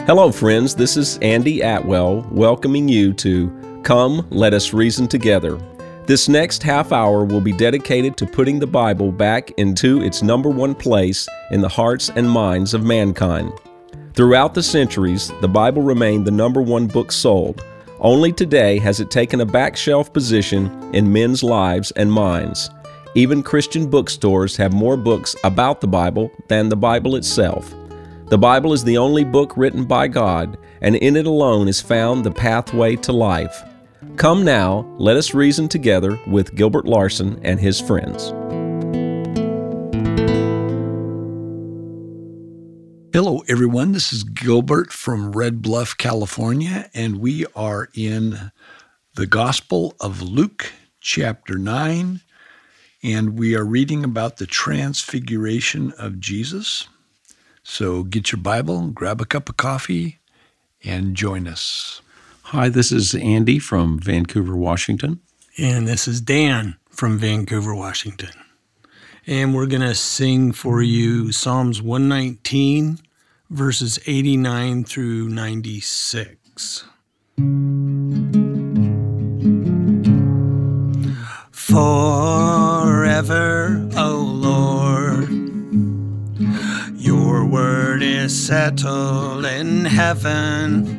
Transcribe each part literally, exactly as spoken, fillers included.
Hello, friends. This is Andy Atwell welcoming you to Come, Let Us Reason Together. This next half hour will be dedicated to putting the Bible back into its number one place in the hearts and minds of mankind. Throughout the centuries, the Bible remained the number one book sold. Only today has it taken a back shelf position in men's lives and minds. Even Christian bookstores have more books about the Bible than the Bible itself. The Bible is the only book written by God, and in it alone is found the pathway to life. Come now, let us reason together with Gilbert Larson and his friends. Hello, everyone. This is Gilbert from Red Bluff, California, and we are in the Gospel of Luke, chapter nine, and we are reading about the transfiguration of Jesus. So get your Bible, grab a cup of coffee, and join us. Hi, this is Andy from Vancouver, Washington. And this is Dan from Vancouver, Washington. And we're going to sing for you Psalms one nineteen, verses eighty-nine through ninety-six. Forever, O Lord, your word is settled in heaven.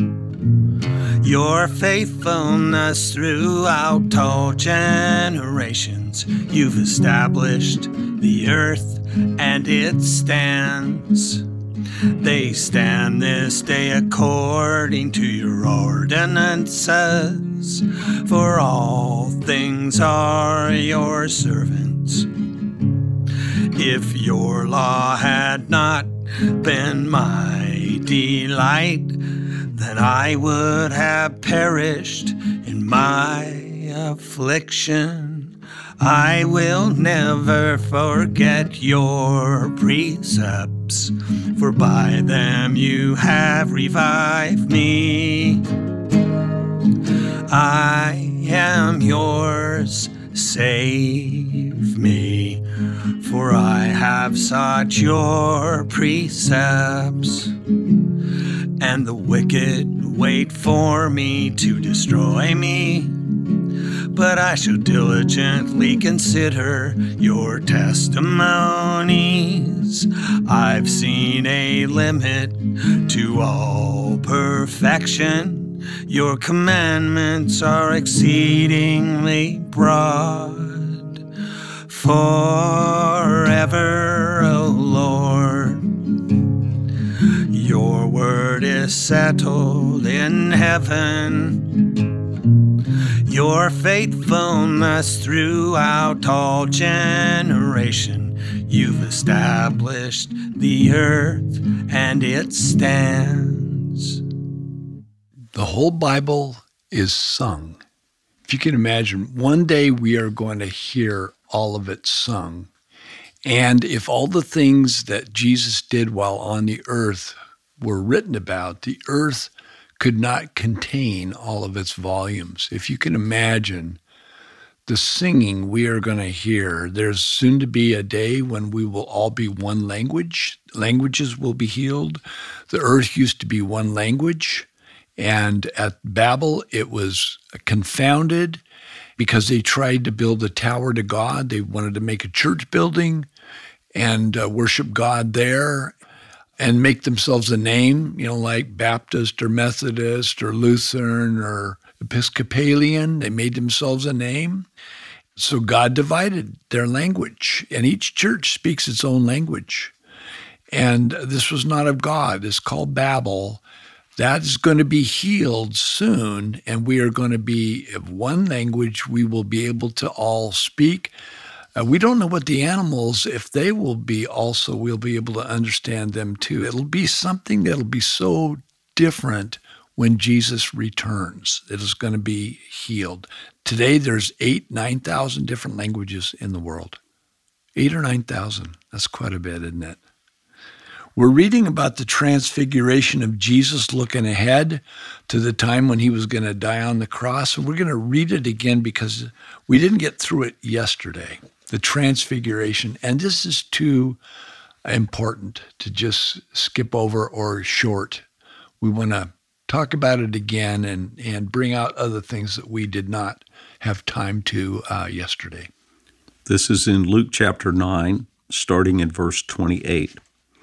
Your faithfulness throughout all generations. You've established the earth and it stands. They stand this day according to your ordinances. For all things are your servants. If your law had not been my delight, then I would have perished in my affliction. I will never forget your precepts, for by them you have revived me. I am yours, save me, for I have sought your precepts. And the wicked wait for me to destroy me, but I shall diligently consider your testimonies. I've seen a limit to all perfection. Your commandments are exceedingly broad. Forever, O Lord, your word is settled in heaven. Your faithfulness throughout all generation. You've established the earth and it stands. The whole Bible is sung. If you can imagine, one day we are going to hear all of it sung. And if all the things that Jesus did while on the earth were written about, the earth could not contain all of its volumes. If you can imagine the singing we are going to hear, there's soon to be a day when we will all be one language. Languages will be healed. The earth used to be one language, and at Babel it was confounded because they tried to build a tower to God. They wanted to make a church building and uh, worship God there and make themselves a name, you know, like Baptist or Methodist or Lutheran or Episcopalian. They made themselves a name. So God divided their language, and each church speaks its own language. And this was not of God. It's called Babel. That is going to be healed soon, and we are going to be of one language. We will be able to all speak. Uh, we don't know what the animals, if they will be also, we'll be able to understand them too. It'll be something that'll be so different when Jesus returns. It is going to be healed. Today, there's eight, nine thousand different languages in the world. Eight or nine thousand. That's quite a bit, isn't it? We're reading about the transfiguration of Jesus looking ahead to the time when he was going to die on the cross. And we're going to read it again because we didn't get through it yesterday, the transfiguration. And this is too important to just skip over or short we want to talk about it again and, and bring out other things that we did not have time to uh, yesterday. This is in Luke chapter nine, starting in verse twenty-eight.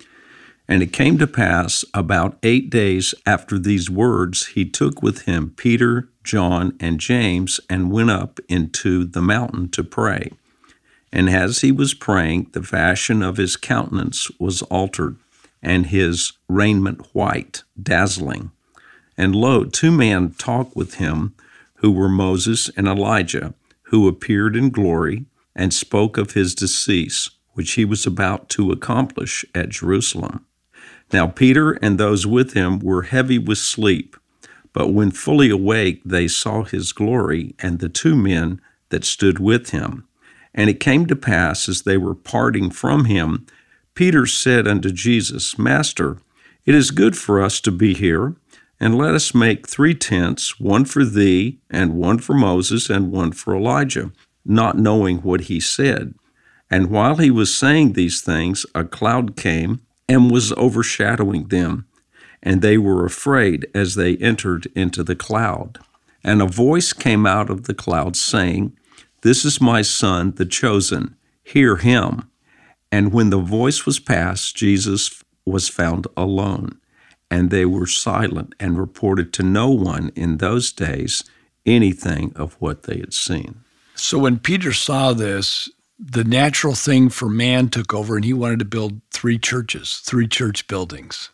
And it came to pass about eight days after these words, he took with him Peter, John, and James, and went up into the mountain to pray. And as he was praying, the fashion of his countenance was altered, and his raiment white, dazzling. And lo, two men talked with him, who were Moses and Elijah, who appeared in glory, and spoke of his decease, which he was about to accomplish at Jerusalem. Now Peter and those with him were heavy with sleep, but when fully awake they saw his glory and the two men that stood with him. And it came to pass, as they were parting from him, Peter said unto Jesus, Master, it is good for us to be here, and let us make three tents, one for thee, and one for Moses, and one for Elijah, not knowing what he said. And while he was saying these things, a cloud came and was overshadowing them, and they were afraid as they entered into the cloud. And a voice came out of the cloud, saying, This is my Son, the chosen. Hear him. And when the voice was past, Jesus was found alone. And they were silent and reported to no one in those days anything of what they had seen. So when Peter saw this, the natural thing for man took over, and he wanted to build three churches, three church buildings.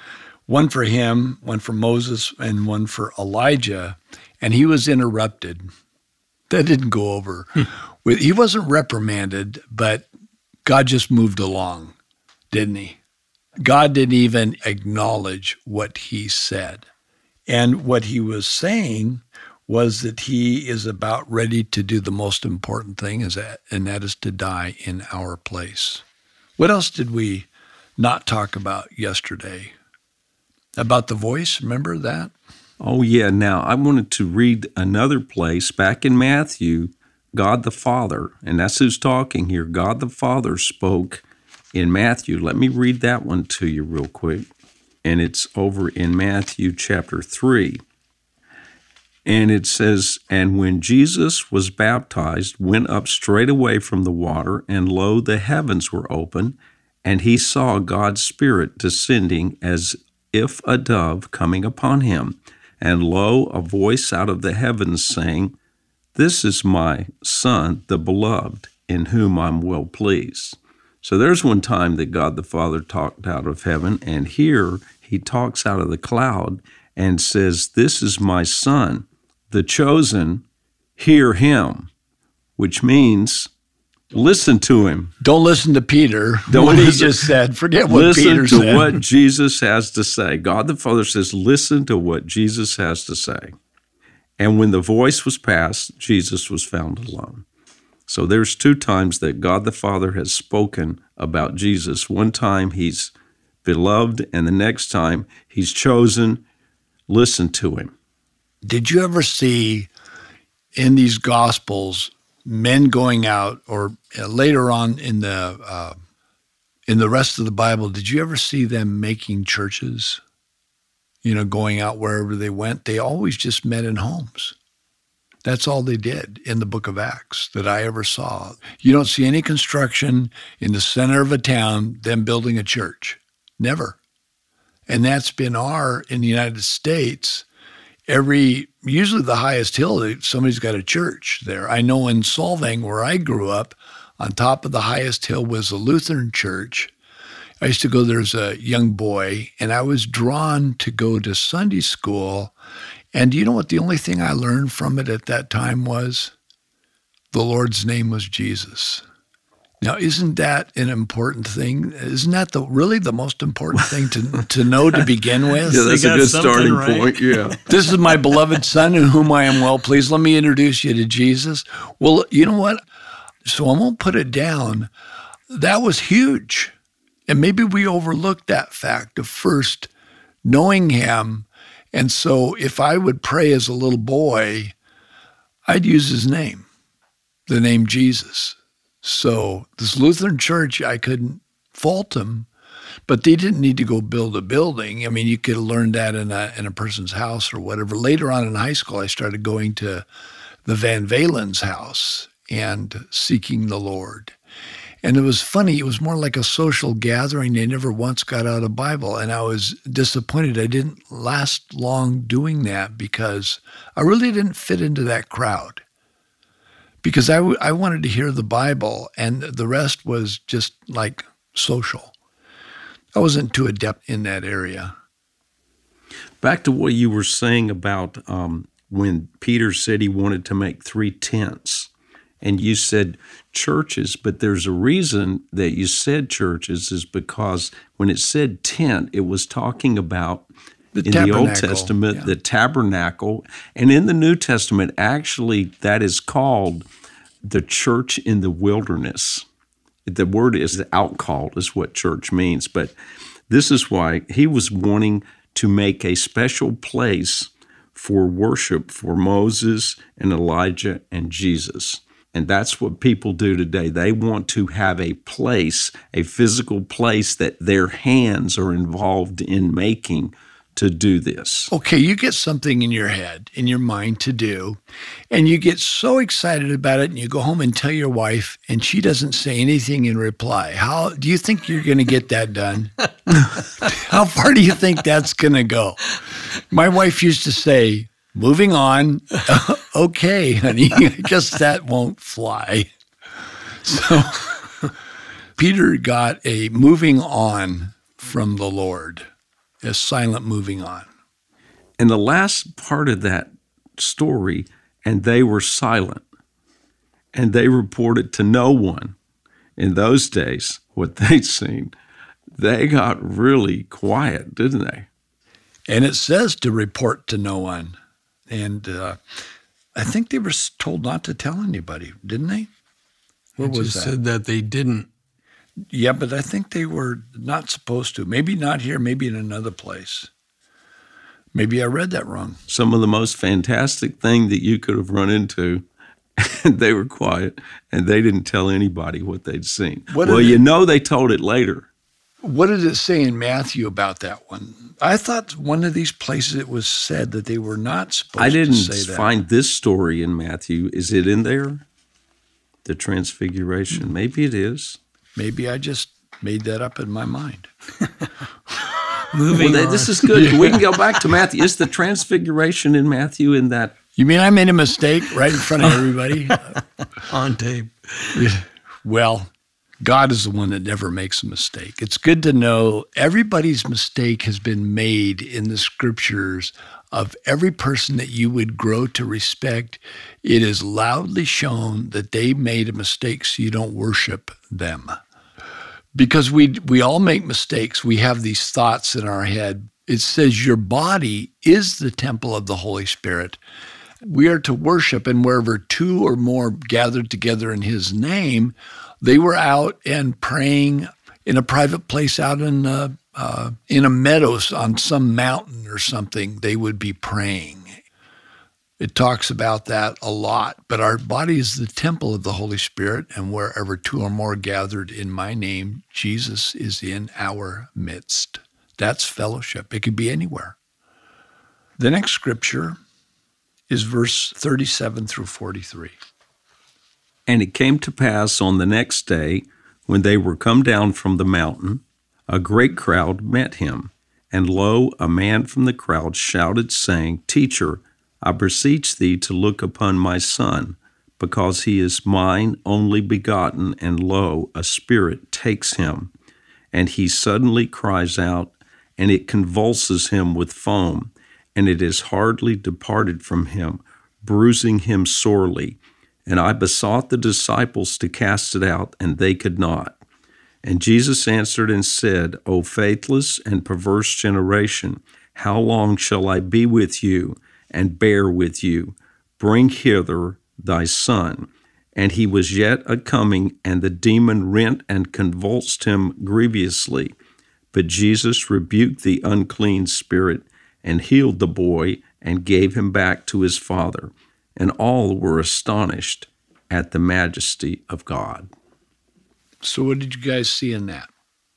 One for him, one for Moses, and one for Elijah. And he was interrupted. That didn't go over. Hmm. He wasn't reprimanded, but God just moved along, didn't he? God didn't even acknowledge what he said. And what he was saying was that he is about ready to do the most important thing, is that, and that is to die in our place. What else did we not talk about yesterday? About the voice, remember that? Oh, yeah. Now, I wanted to read another place back in Matthew, God the Father, and that's who's talking here. God the Father spoke in Matthew. Let me read that one to you real quick. And it's over in Matthew chapter three. And it says, And when Jesus was baptized, went up straightway from the water, and lo, the heavens were open, and he saw God's Spirit descending as if a dove coming upon him. And lo, a voice out of the heavens saying, This is my Son, the beloved, in whom I'm well pleased. So there's one time that God the Father talked out of heaven, and here he talks out of the cloud and says, This is my Son, the chosen, hear him, which means listen to him. Don't listen to Peter. Don't what listen, he just said. Forget what listen Peter to said. what Jesus has to say. God the Father says, listen to what Jesus has to say. And when the voice was past, Jesus was found alone. So there's two times that God the Father has spoken about Jesus. One time he's beloved, and the next time he's chosen. Listen to him. Did you ever see in these Gospels men going out, or later on in the uh, in the rest of the Bible, did you ever see them making churches? You know, going out wherever they went, they always just met in homes. That's all they did in the book of Acts that I ever saw. You don't see any construction in the center of a town, them building a church. Never. And that's been our, in the United States, every, usually the highest hill, somebody's got a church there. I know in Solvang, where I grew up, on top of the highest hill was a Lutheran church. I used to go there as a young boy, and I was drawn to go to Sunday school. And do you know what the only thing I learned from it at that time was? The Lord's name was Jesus. Now, isn't that an important thing? Isn't that the really the most important thing to, to know to begin with? Yeah, that's a good starting right. point, yeah. This is my beloved Son in whom I am well pleased. Let me introduce you to Jesus. Well, you know what? So I won't put it down. That was huge. And maybe we overlooked that fact of first knowing him. And so if I would pray as a little boy, I'd use his name, the name Jesus. So this Lutheran church, I couldn't fault him. But they didn't need to go build a building. I mean, you could have learned that in a in a person's house or whatever. Later on in high school, I started going to the Van Valen's house and seeking the Lord. And it was funny. It was more like a social gathering. They never once got out a Bible. And I was disappointed. I didn't last long doing that because I really didn't fit into that crowd. Because I, w- I wanted to hear the Bible, and the rest was just like social. I wasn't too adept in that area. Back to what you were saying about um, when Peter said he wanted to make three tents. And you said churches, but there's a reason that you said churches is because when it said tent, it was talking about the in the Old Testament, yeah. the tabernacle. And in the New Testament, actually, that is called the church in the wilderness. The word is outcalled is what church means. But this is why he was wanting to make a special place for worship for Moses and Elijah and Jesus. And that's what people do today. They want to have a place, a physical place that their hands are involved in making to do this. Okay, you get something in your head, in your mind to do, and you get so excited about it, and you go home and tell your wife, and she doesn't say anything in reply. How do you think you're going to get that done? How far do you think that's going to go? My wife used to say, moving on. Okay, honey, I guess that won't fly. So Peter got a moving on from the Lord, a silent moving on. And the last part of that story, and they were silent, and they reported to no one in those days what they'd seen. They got really quiet, didn't they? And it says to report to no one. And uh, I think they were told not to tell anybody, didn't they? What was was that? that? Said that they didn't. Yeah, but I think they were not supposed to. Maybe not here, maybe in another place. Maybe I read that wrong. Some of the most fantastic thing that you could have run into, and they were quiet, and they didn't tell anybody what they'd seen. What well, did you it- know they told it later. What did it say in Matthew about that one? I thought one of these places it was said that they were not supposed I didn't to say that. find this story in Matthew. Is it in there? The Transfiguration. Mm-hmm. Maybe it is. Maybe I just made that up in my mind. Moving Well, on. this is good. We can go back to Matthew. Is the Transfiguration in Matthew in that? You mean I made a mistake right in front of everybody? on tape. Well, God is the one that never makes a mistake. It's good to know everybody's mistake has been made in the scriptures of every person that you would grow to respect. It is loudly shown that they made a mistake so you don't worship them. Because we we all make mistakes. We have these thoughts in our head. It says your body is the temple of the Holy Spirit. We are to worship, and wherever two or more gathered together in his name, they were out and praying in a private place out in uh, uh, in a meadows on some mountain or something. They would be praying. It talks about that a lot. But our body is the temple of the Holy Spirit, and wherever two or more gathered in my name, Jesus is in our midst. That's fellowship. It could be anywhere. The next scripture is verse thirty-seven through forty-three. And it came to pass on the next day, when they were come down from the mountain, a great crowd met him. And lo, a man from the crowd shouted, saying, Teacher, I beseech thee to look upon my son, because he is mine only begotten, and lo, a spirit takes him. And he suddenly cries out, and it convulses him with foam, and it is hardly departed from him, bruising him sorely. And I besought the disciples to cast it out, and they could not. And Jesus answered and said, O faithless and perverse generation, how long shall I be with you and bear with you? Bring hither thy son. And he was yet a coming, and the demon rent and convulsed him grievously. But Jesus rebuked the unclean spirit, and healed the boy, and gave him back to his father. And all were astonished at the majesty of God. So what did you guys see in that?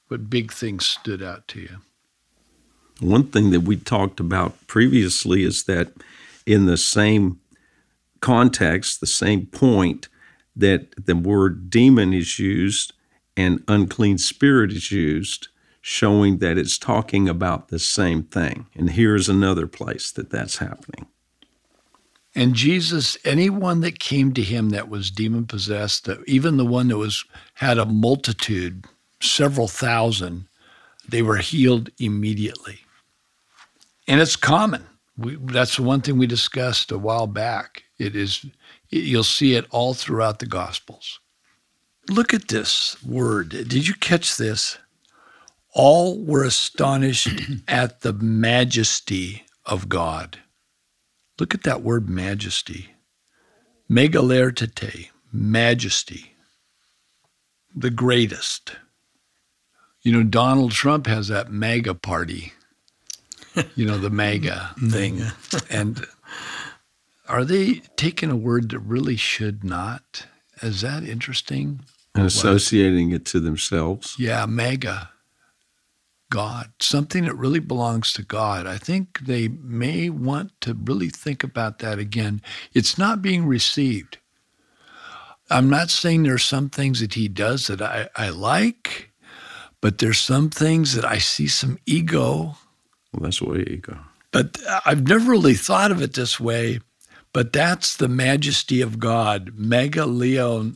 What big things stood out to you? One thing that we talked about previously is that in the same context, the same point, that the word demon is used and unclean spirit is used, showing that it's talking about the same thing. And here's another place that that's happening. And Jesus, anyone that came to him that was demon-possessed, even the one that was had a multitude, several thousand, they were healed immediately. And it's common. We, that's the one thing we discussed a while back. It is, it, you'll see it all throughout the Gospels. Look at this word. Did you catch this? All were astonished at the majesty of God. Look at that word, majesty. Megalertete, majesty. The greatest. You know, Donald Trump has that MAGA party. You know, the MAGA thing. And are they taking a word that really should not? Is that interesting? And associating it to themselves. Yeah, MAGA. God. Something that really belongs to God. I think they may want to really think about that again. It's not being received. I'm not saying there's some things that he does that I, I like, but there's some things that I see some ego. Well, that's why ego. But I've never really thought of it this way, but that's the majesty of God, megaleontete.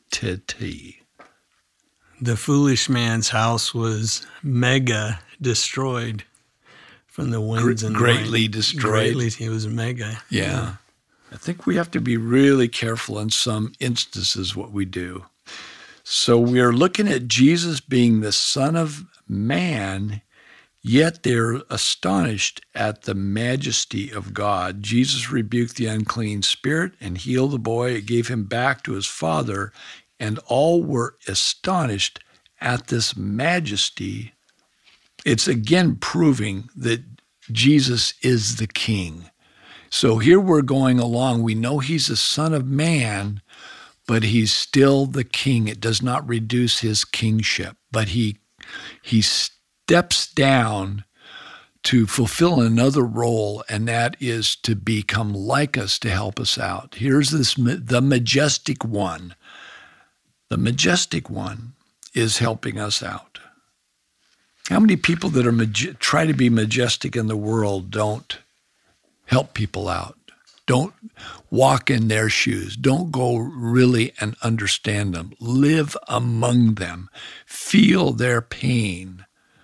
The foolish man's house was mega destroyed from the winds Gre- and greatly rain. destroyed. Greatly, it was mega. Yeah. yeah. I think we have to be really careful in some instances what we do. So we are looking at Jesus being the Son of Man, yet they're astonished at the majesty of God. Jesus rebuked the unclean spirit and healed the boy. It gave him back to his father, and all were astonished at this majesty. It's again proving that Jesus is the King. So here we're going along. We know he's the Son of Man, but he's still the King. It does not reduce his kingship, but he he steps down to fulfill another role, and that is to become like us, to help us out. Here's this the majestic one. The majestic one is helping us out. How many people that are maj- try to be majestic in the world don't help people out? Don't walk in their shoes. Don't go really and understand them. Live among them. Feel their pain.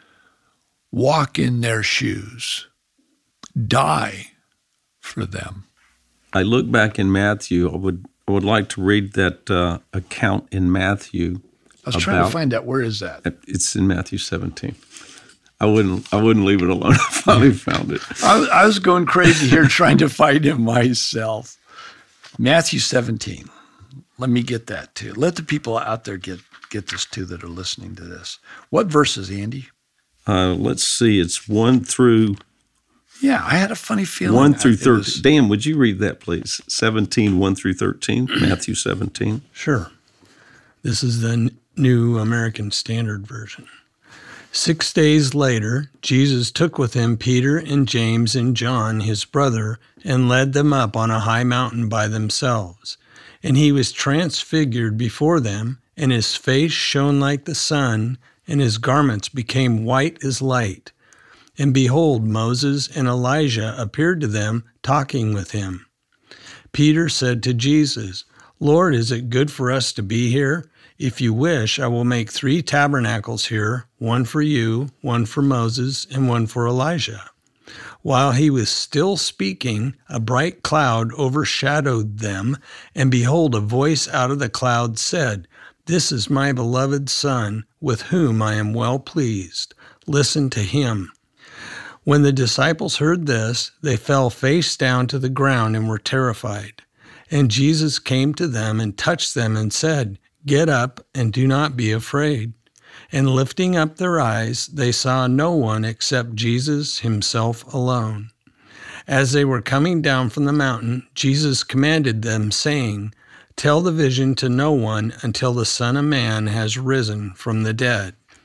Walk in their shoes. Die for them. I look back in Matthew. I would I would like to read that uh, account in Matthew. I was about, trying to find out, where is that? It's in Matthew seventeen. I wouldn't I wouldn't leave it alone. I finally found it. I, I was going crazy here trying to find it myself. Matthew seventeen. Let me get that too. Let the people out there get, get this too that are listening to this. What verses, Andy? Uh, let's see. It's one through... Yeah, I had a funny feeling. One through thirteen. Was... Dan, would you read that, please? seventeen, one through thirteen, Matthew seventeen. Sure. This is the New American Standard Version. Six days later, Jesus took with him Peter and James and John, his brother, and led them up on a high mountain by themselves. And he was transfigured before them, and his face shone like the sun, and his garments became white as light. And behold, Moses and Elijah appeared to them, talking with him. Peter said to Jesus, "Lord, is it good for us to be here? If you wish, I will make three tabernacles here, one for you, one for Moses, and one for Elijah." While he was still speaking, a bright cloud overshadowed them, and behold, a voice out of the cloud said, "This is my beloved Son, with whom I am well pleased. Listen to him." When the disciples heard this, they fell face down to the ground and were terrified. And Jesus came to them and touched them and said, "Get up and do not be afraid." And lifting up their eyes, they saw no one except Jesus himself alone. As they were coming down from the mountain, Jesus commanded them, saying, "Tell the vision to no one until the Son of Man has risen from the dead."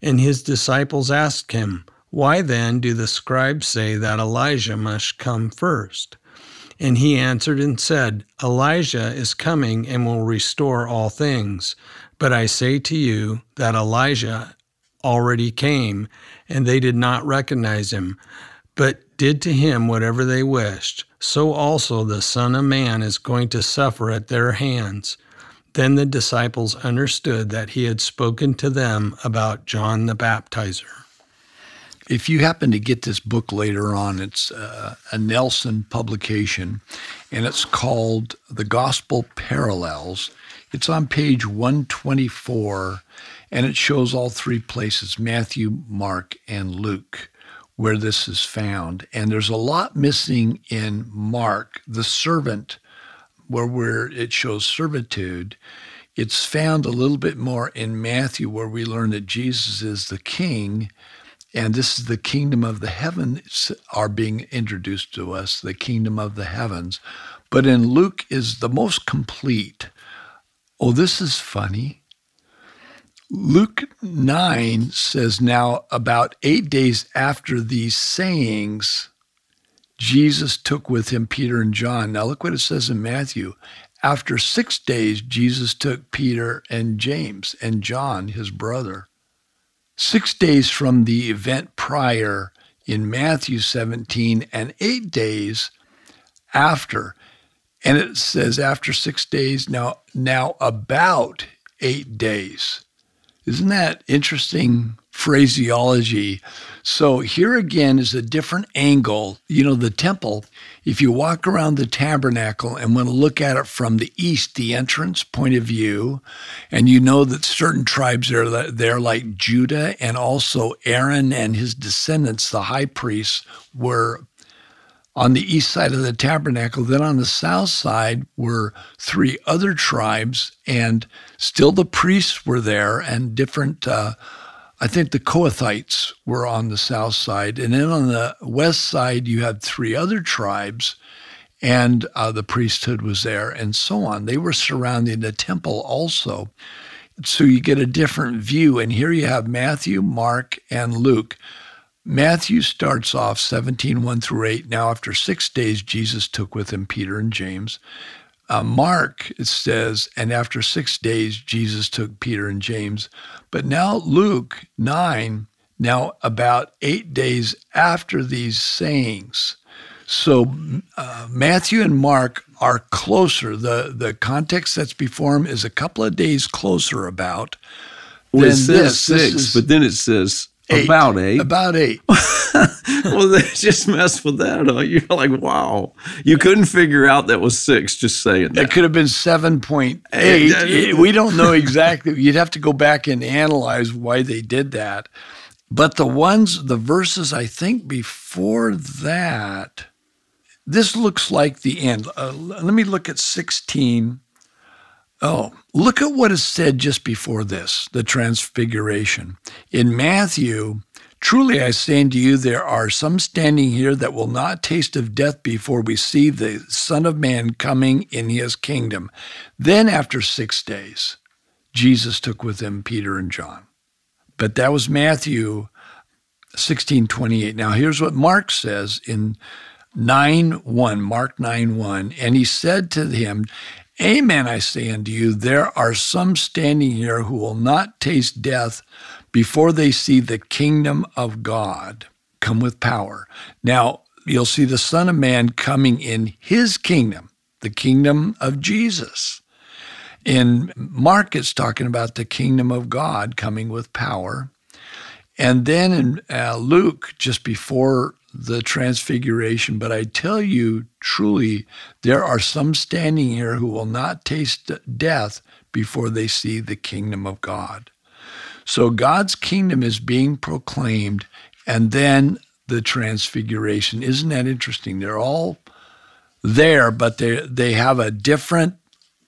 And his disciples asked him, "Why then do the scribes say that Elijah must come first?" And he answered and said, "Elijah is coming and will restore all things. But I say to you that Elijah already came, and they did not recognize him, but did to him whatever they wished. So also the Son of Man is going to suffer at their hands." Then the disciples understood that he had spoken to them about John the Baptizer. If you happen to get this book later on, it's uh, a Nelson publication, and it's called The Gospel Parallels. It's on page one twenty-four, and it shows all three places, Matthew, Mark, and Luke, where this is found. And there's a lot missing in Mark, the servant, where where it shows servitude. It's found a little bit more in Matthew, where we learn that Jesus is the king, and this is the kingdom of the heavens are being introduced to us, the kingdom of the heavens. But in Luke is the most complete. Oh, this is funny. Luke nine says, "Now about eight days after these sayings, Jesus took with him Peter and John." Now look what it says in Matthew. After six days, Jesus took Peter and James and John, his brother. Six days from the event prior in Matthew seventeen, and eight days after. And it says after six days, now, now about eight days. Isn't that interesting phraseology? So here again is a different angle. You know, the temple, if you walk around the tabernacle and want to look at it from the east, the entrance point of view, and you know that certain tribes are there like Judah, and also Aaron and his descendants, the high priests, were on the east side of the tabernacle. Then on the south side were three other tribes, and still the priests were there, and different, uh, I think the Kohathites were on the south side. And then on the west side, you had three other tribes, and uh, the priesthood was there, and so on. They were surrounding the temple also. So you get a different view. And here you have Matthew, Mark, and Luke. Matthew starts off seventeen, one through eight. Now, after six days, Jesus took with him Peter and James. Uh, Mark, it says, and after six days, Jesus took Peter and James. But now Luke nine, now about eight days after these sayings. So uh, Matthew and Mark are closer. The, the context that's before them is a couple of days closer about. Well, it than says this. six, This is but then it says eight. about eight. About eight. Well, they just messed with that. Huh? You're like, wow. You couldn't figure out that was six, just saying that. It could have been seven point eight. We don't know exactly. You'd have to go back and analyze why they did that. But the ones, the verses, I think before that, this looks like the end. Uh, let me look at sixteen. Oh, look at what is said just before this, the transfiguration. In Matthew, "Truly I say unto you, there are some standing here that will not taste of death before we see the Son of Man coming in his kingdom." Then after six days, Jesus took with him Peter and John. But that was Matthew sixteen twenty-eight. Now here's what Mark says in nine one, Mark nine one. "And he said to him, Amen, I say unto you, there are some standing here who will not taste death before they see the kingdom of God come with power." Now, you'll see the Son of Man coming in his kingdom, the kingdom of Jesus. In Mark, it's talking about the kingdom of God coming with power. And then in uh, Luke, just before the transfiguration, "But I tell you truly, there are some standing here who will not taste death before they see the kingdom of God." So God's kingdom is being proclaimed, and then the transfiguration. Isn't that interesting? They're all there, but they they have a different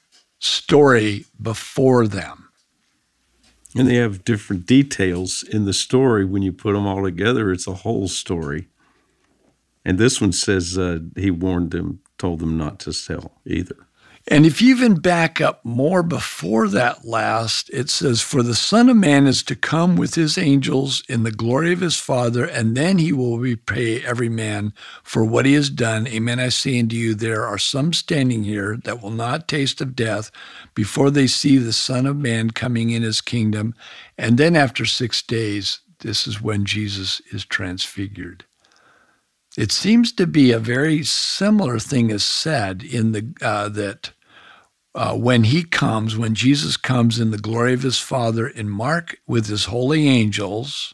story before them. And they have different details in the story. When you put them all together, it's a whole story. And this one says uh, he warned them, told them not to sell either. And if you even back up more before that last, it says, for the Son of Man is to come with his angels in the glory of his Father, and then he will repay every man for what he has done. Amen, I say unto you, there are some standing here that will not taste of death before they see the Son of Man coming in his kingdom. And then after six days, this is when Jesus is transfigured. It seems to be a very similar thing is said in the uh, that uh, when he comes, when Jesus comes in the glory of his Father in Mark with his holy angels.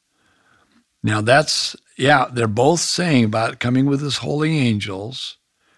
Now that's, yeah, they're both saying about coming with his holy angels.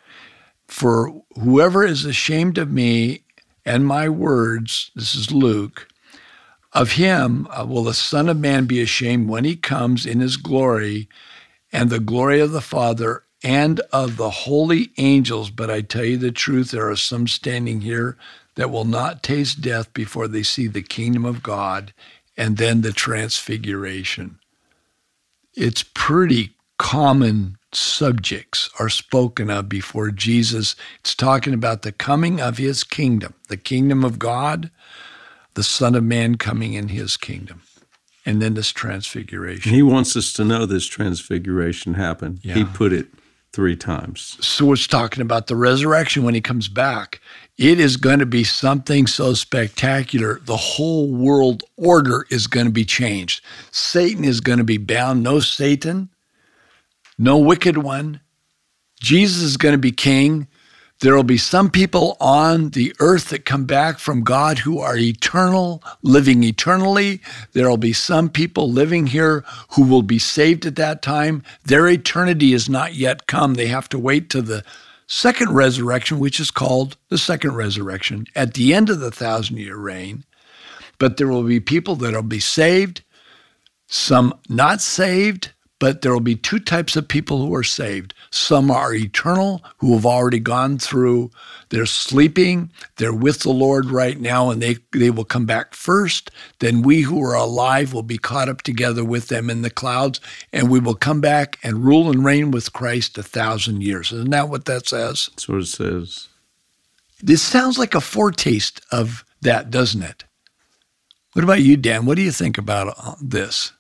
For whoever is ashamed of me and my words, this is Luke, of him uh, will the Son of Man be ashamed when he comes in his glory and the glory of the Father and of the holy angels. But I tell you the truth, there are some standing here that will not taste death before they see the kingdom of God and then the transfiguration. It's pretty common subjects are spoken of before Jesus. It's talking about the coming of his kingdom, the kingdom of God, the Son of Man coming in his kingdom. And then this transfiguration. He wants us to know this transfiguration happened. Yeah. He put it three times. So it's talking about the resurrection when he comes back. It is going to be something so spectacular. The whole world order is going to be changed. Satan is going to be bound. No Satan, no wicked one. Jesus is going to be king. There will be some people on the earth that come back from God who are eternal, living eternally. There will be some people living here who will be saved at that time. Their eternity is not yet come. They have to wait to the second resurrection, which is called the second resurrection, at the end of the thousand-year reign. But there will be people that will be saved, some not saved, but there will be two types of people who are saved. Some are eternal, who have already gone through, they're sleeping, they're with the Lord right now, and they, they will come back first. Then we who are alive will be caught up together with them in the clouds, and we will come back and rule and reign with Christ a thousand years. Isn't that what that says? That's what it says. This sounds like a foretaste of that, doesn't it? What about you, Dan? What do you think about this?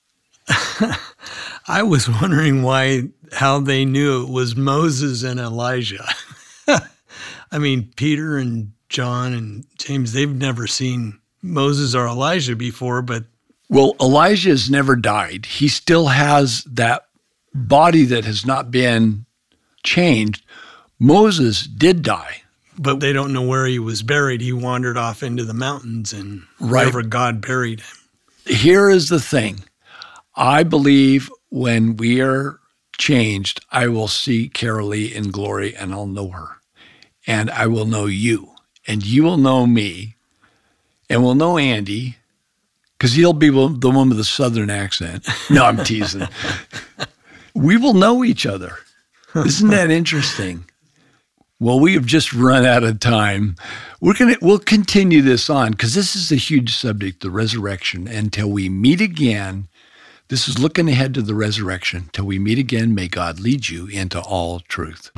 I was wondering why, how they knew it was Moses and Elijah. I mean, Peter and John and James, they've never seen Moses or Elijah before, but... Well, Elijah has never died. He still has that body that has not been changed. Moses did die. But they don't know where he was buried. He wandered off into the mountains and Right. wherever God buried him. Here is the thing. I believe when we are changed, I will see Carol Lee in glory and I'll know her. And I will know you. And you will know me. And we'll know Andy, because he'll be the one with the southern accent. No, I'm teasing. We will know each other. Isn't that interesting? Well, we have just run out of time. We're gonna we'll continue this on because this is a huge subject, the resurrection. Until we meet again, this is looking ahead to the resurrection. Till we meet again, may God lead you into all truth.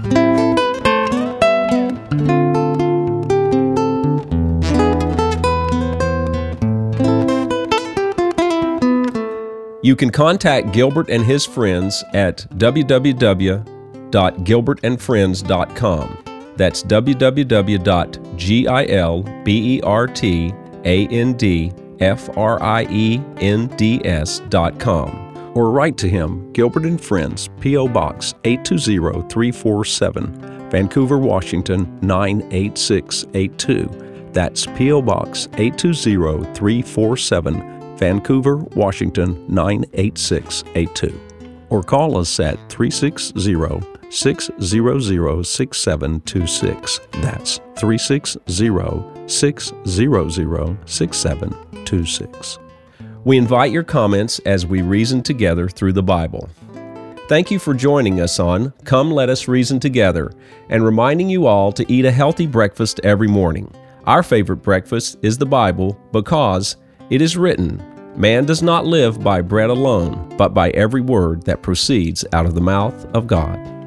You can contact Gilbert and his friends at w w w dot gilbert and friends dot com. That's w w w dot gilbert and friends dot com. Or write to him, Gilbert and Friends, P O. Box eight two zero three four seven, Vancouver, Washington nine eight six eight two. That's P O. Box eight two zero three four seven, Vancouver, Washington nine eight six eight two. Or call us at three six zero, six zero zero, six seven two six. That's three six zero, six zero zero, six seven two six. We invite your comments as we reason together through the Bible. Thank you for joining us on Come Let Us Reason Together and reminding you all to eat a healthy breakfast every morning. Our favorite breakfast is the Bible because it is written, "Man does not live by bread alone, but by every word that proceeds out of the mouth of God."